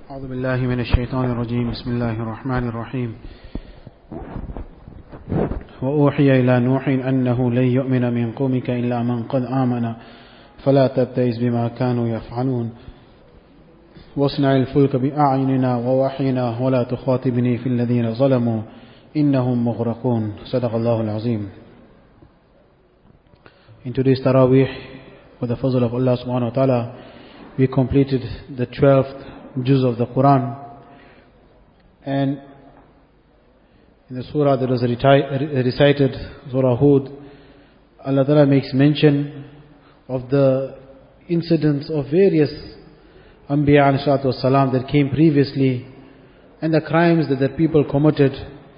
أعوذ بالله من الشيطان الرجيم بسم الله الرحمن الرحيم وأوحي إلى نوح أنه لن يؤمن من قومك إلا من قد آمن فلا تبتئس بما كانوا يفعلون واصنع الفلك بأعيننا ووحينا ولا تخاطبني في الذين ظلموا إنهم مغرقون صدق الله العظيم. In today's Taraweeh, with the fazl of Allah subhanahu wa ta'ala, we completed the 12th juz of the Quran, and in the surah that was recited, Surah Hud, Allah ta'ala makes mention of the incidents of various Anbiya alayhi salatu wassalam that came previously, and the crimes that the people committed,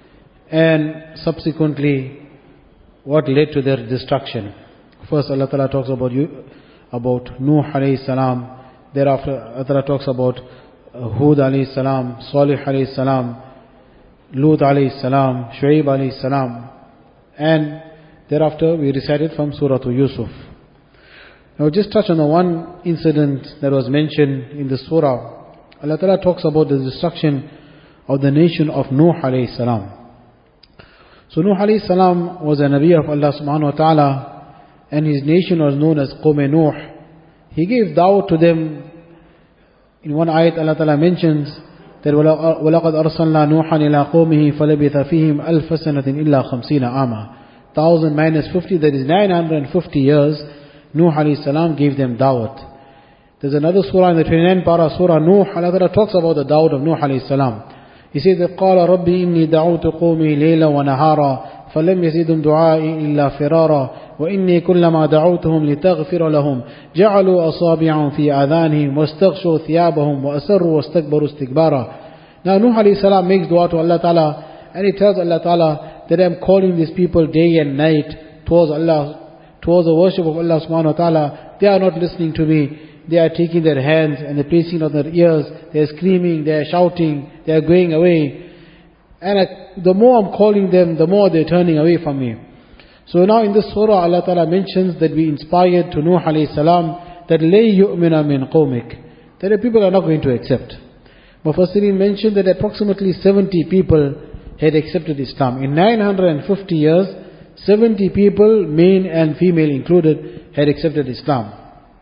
and subsequently what led to their destruction. First Allah ta'ala talks about Nuh alayhi salam, thereafter Allah ta'ala talks about Hud alayhi salam, Salih alayhi salam, Lut alayhi salam, Shu'aib alayhi salam, and thereafter we recited from Surah Yusuf. Now just touch on the one incident that was mentioned in the surah. Allah Ta'ala talks about the destruction of the nation of Nuh alayhi salam. So Nuh alayhi salam was a Nabi of Allah subhanahu wa ta'ala, and his nation was known as Qawm Nuh. He gave da'wah to them. In one ayat Allah Ta'ala mentions that وَلَقَدْ أَرْسَلْنَا نُوحًا إِلَىٰ قَوْمِهِ فَلَبِثَ فِيهِمْ أَلْفَ سَنَةٍ إِلَّا 50 عَامًا. 1000 minus 50, that is 950 years, Nuh alayhi salam gave them da'wat. There's another surah in the 29th para, Surah Nuh, Allah Ta'ala talks about the da'wat of Nuh alayhi salam. He says that قَالَ رَبِّ إِنِّي دَعُوتُ قَوْمِي لَيْلًا وَنَهَارًا فَلَمْ يَزِدْهُمْ دُعَائِي إِلَّا فِرَارًا وَإِنِّي كُلَّمَا دَعَوْتُهُمْ لِتَغْفِرَ لَهُمْ جَعَلُوا أَصَابِعَهُمْ فِي آذَانِهِمْ وَاسْتَغْشَوْا ثِيَابَهُمْ وَأَسَرُّوا وَاسْتَكْبَرُوا اسْتِكْبَارًا. Now Nuh alayhi salam makes dua to Allah Ta'ala, and he tells Allah Ta'ala that I am calling these people day and night towards Allah, towards the worship of Allah subhanahu wa ta'ala. They are not listening to me. They are taking their hands and they're placing on their ears. They are screaming, they are shouting, they are going away. And the more I'm calling them, the more they're turning away from me. So now in this surah, Allah Ta'ala mentions that we inspired to Nuh alayhi salam that لَيْ يُؤْمِنَ مِنْ قَوْمِكَ, that the people are not going to accept. Mufassirin mentioned that approximately 70 people had accepted Islam. In 950 years, 70 people, male and female included, had accepted Islam.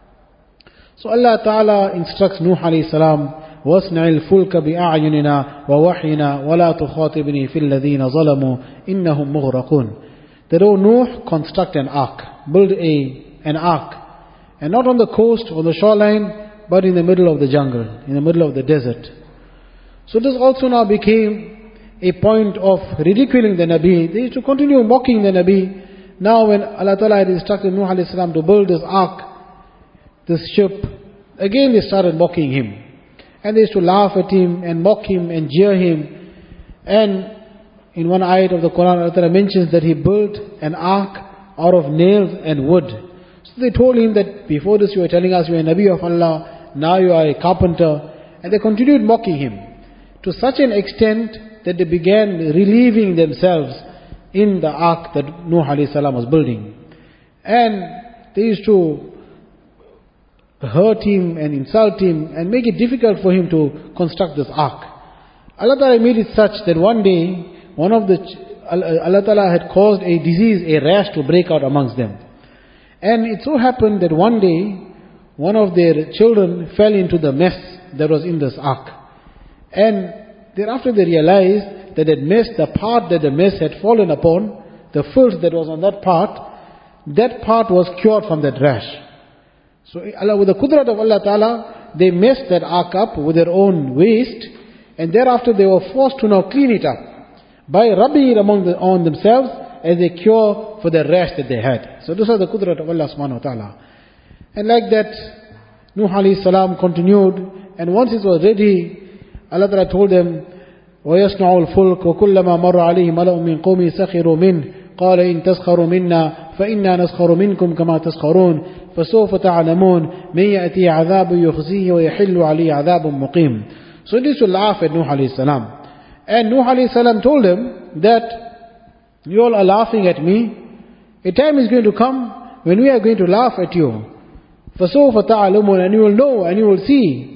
So Allah Ta'ala instructs Nuh alayhi salam, وَاسْنَعِ الْفُلْكَ بِأَعْيُنِنَا وَوَحْيِنَا وَلَا تُخَاطِبْنِي فِي الَّذِينَ ظَلَمُوا إِنَّهُمْ مُغْرَقُونَ. That, O Nuh, construct an ark, build an ark, and not on the coast or the shoreline, but in the middle of the jungle, in the middle of the desert. So this also now became a point of ridiculing the Nabi. They used to continue mocking the Nabi. Now when Allah Ta'ala had instructed Nuh alayhi salam to build this ark, this ship, again they started mocking him. And they used to laugh at him and mock him and jeer him. And in one ayat of the Quran, Allah Ta'ala mentions that he built an ark out of nails and wood. So they told him that before this you were telling us you are a Nabi of Allah, now you are a carpenter. And they continued mocking him to such an extent that they began relieving themselves in the ark that Nuh alayhi salam was building. And they used to hurt him and insult him and make it difficult for him to construct this ark. Allah Ta'ala made it such that one day, Allah Ta'ala had caused a disease, a rash to break out amongst them. And it so happened that one day, one of their children fell into the mess that was in this ark. And thereafter they realized that the part that the mess had fallen upon, the filth that was on that part was cured from that rash. So Allah, with the qudrat of Allah Ta'ala, they messed that ark up with their own waste, and thereafter they were forced to now clean it up by rubbing it on themselves as a cure for the rash that they had. So this was the qudrat of Allah subhanahu wa ta'ala. And like that, Nuh alayhi salam continued, and once it was ready, Allah Ta'ala told them, وَيَصْنَعُ الْفُلْكَ وَكُلَّمَا مَرَّ عَلَيْهِ مَلَأٌ مِّن قَوْمِهِ سَخِرُوا مِنْهُ قَالَ إِن تَسْخَرُوا مِنَّا فَإِنَّا نَسْخَرُ مِنْكُمْ كَمَا تَسْخَرُونَ فَسَوْفَ تَعْلَمُونَ مَن يَأْتِيهِ عَذَابٌ يُخْزِيهِ وَيَحِلُّ عَلَيْهِ عَذَابٌ مُقِيمٌ. So they used to laugh at Nuh alayhi salam. And Nuh alayhi salam told them that you all are laughing at me. A time is going to come when we are going to laugh at you. فَسَوْفَ تَعْلَمُونَ, and you will know and you will see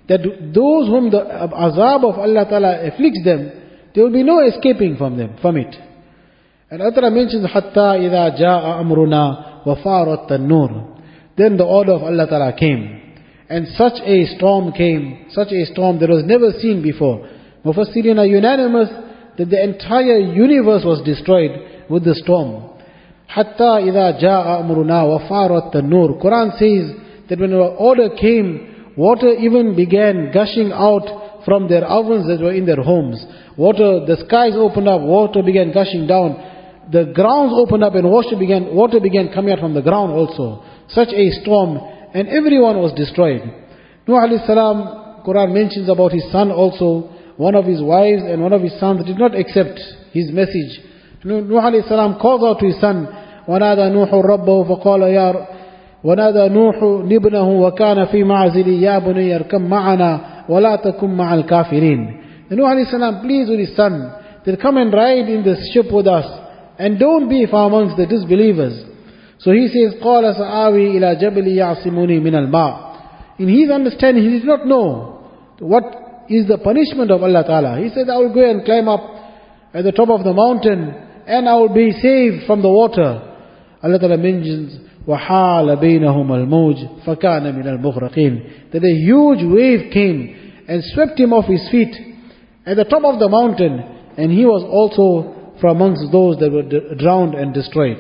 that those whom the azab of Allah Ta'ala afflicts them, there will be no escaping from it. And Allah Ta'ala mentions, Hatta idha ja'a amruna wa farat an-nur. Then the order of Allah Ta'ala came. And such a storm came, such a storm that was never seen before. Mufassirin are unanimous that the entire universe was destroyed with the storm. Hatta idha ja'a amruna wa farat an-nur. Quran says that when our order came, water even began gushing out from their ovens that were in their homes. Water, the skies opened up, water began gushing down. The grounds opened up and water began coming out from the ground also. Such a storm, and everyone was destroyed. Nuh alayhi salam, Quran mentions about his son also. One of his wives and one of his sons did not accept his message. Nuh alayhi salam calls out to his son, وَنَادَى نُوحُ رَبَّهُ فَقَالَ ونادى نوح ابنه وكان في معزل يا بني اركب معنا ولا تكن مع الكافرين. And Nuh alayhi salam pleased with his son, that come and ride in this ship with us and don't be from amongst the disbelievers. So he says, قال سآوي إلى جبل يعصمني من الماء. In his understanding, he did not know what is the punishment of Allah Ta'ala. He said, I will go and climb up at the top of the mountain and I will be saved from the water. Allah Ta'ala mentions, وَحَالَ بَيْنَهُمَ الْمَوْجِ فَكَانَ مِنَ الْمُغْرَقِينَ. That a huge wave came and swept him off his feet at the top of the mountain, and he was also from amongst those that were drowned and destroyed.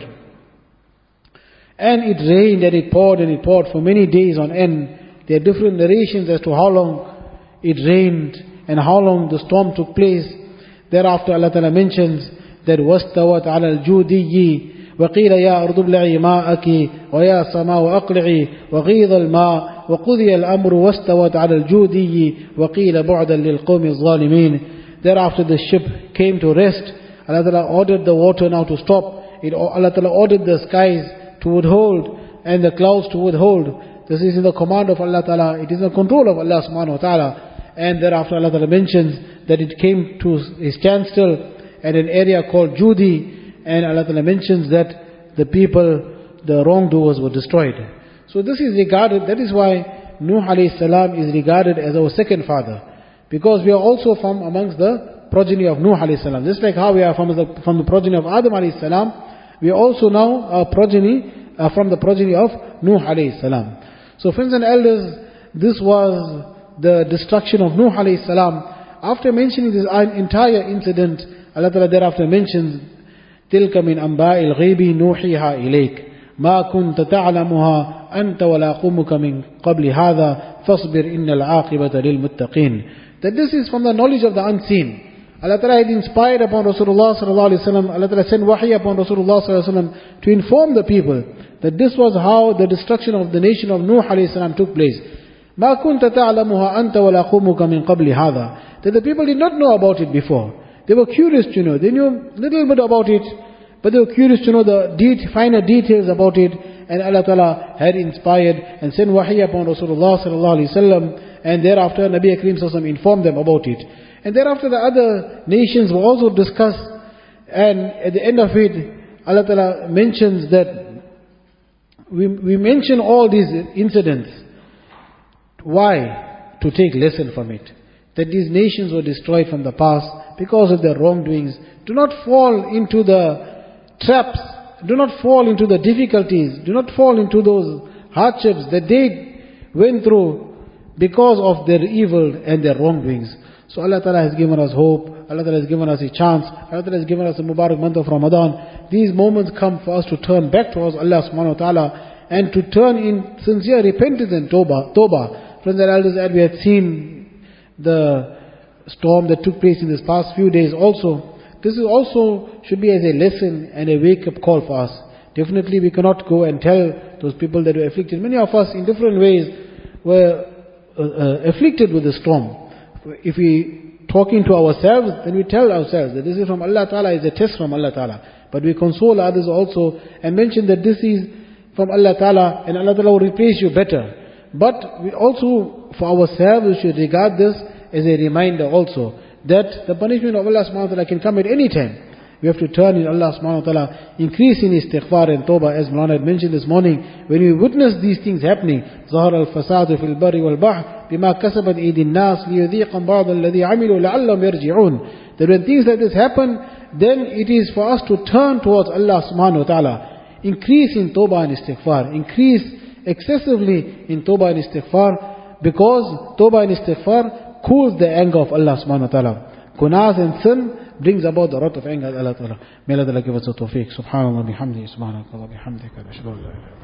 And it rained and it poured for many days on end. There are different narrations as to how long it rained and how long the storm took place. Thereafter Allah Ta'ala mentions that وَاسْتَوَتْ عَلَى الْجُودِيِّ وقيل يا أرض ابلعي ماءك ويا سماء أقلعي وغيض الماء وقضي الأمر واستوت على الجودي وقيل بعدا للقوم الظالمين. Thereafter the ship came to rest. Allah Ta'ala ordered the water now to stop. Allah Ta'ala ordered the skies to withhold and the clouds to withhold. This is in the command of Allah Ta'ala. It is in the control of Allah Subhanahu Wa Ta'ala. And thereafter Allah Ta'ala mentions that it came to a standstill at an area called Judi. And Allah Ta'ala mentions that the people, the wrongdoers were destroyed. So this is regarded, that is why Nuh alayhi salam is regarded as our second father. Because we are also from amongst the progeny of Nuh alayhi salam. Just like how we are from the progeny of Adam alayhi salam, we are also now a progeny from the progeny of Nuh alayhi salam. So friends and elders, this was the destruction of Nuh alayhi salam. After mentioning this entire incident, Allah Ta'ala thereafter mentions, تلك من أنباء الغيب نوحيها إليك ما كنت تعلمها أنت ولا قومك من قبل هذا فاصبر إن العاقبة للمتقين. That this is from the knowledge of the unseen. Allah Ta'ala had inspired upon Rasulullah sallallahu alaihi wasallam. Allah Ta'ala sent wahi upon Rasulullah sallallahu alaihi wasallam to inform the people that this was how the destruction of the nation of Nuh alayhi salam took place. ما كنت تعلمها أنت ولا قومك من قبل هذا. That the people did not know about it before. They were curious to know. They knew a little bit about it, but they were curious to know the finer details about it. And Allah Ta'ala had inspired and sent wahi upon Rasulullah sallallahu alaihi wasallam. And thereafter Nabi Kareem sallallahu alaihi wasallam informed them about it. And thereafter the other nations were also discussed. And at the end of it, Allah Ta'ala mentions that we mention all these incidents. Why? To take lesson from it. That these nations were destroyed from the past because of their wrongdoings. Do not fall into the traps. Do not fall into the difficulties. Do not fall into those hardships that they went through because of their evil and their wrongdoings. So Allah Ta'ala has given us hope. Allah Ta'ala has given us a chance. Allah Ta'ala has given us a Mubarak month of Ramadan. These moments come for us to turn back towards Allah Subhanahu Wa Ta'ala and to turn in sincere repentance and tawbah. Friends and elders, as we had seen the storm that took place in this past few days also, this is also should be as a lesson and a wake-up call for us. Definitely we cannot go and tell those people that were afflicted. Many of us in different ways were afflicted with the storm. If we talking to ourselves, then we tell ourselves that this is from Allah Ta'ala, is a test from Allah Ta'ala. But we console others also and mention that this is from Allah Ta'ala and Allah Ta'ala will replace you better. But we also, for ourselves, we should regard this as a reminder also that the punishment of Allah subhanahu wa ta'ala can come at any time. We have to turn in Allah subhanahu wa ta'ala, increase in istighfar and tawbah, as Mulana had mentioned this morning. When we witness these things happening, ظهر الفساد في البر والبحر بما كسبت أيدي الناس ليذيقهم بعض الذي عملوا لعلهم يرجعون. That when things like this happen, then it is for us to turn towards Allah subhanahu wa ta'ala. Increase in tawbah and istighfar. Increase excessively in tawbah and istighfar, because tawbah and istighfar cools the anger of Allah subhanahu wa ta'ala. Gunas and sin brings about the wrath of anger of Allah ta'ala. May Allah give us the tawfiq. Subhanallah bihamdihi, subhanakallah bihamdika.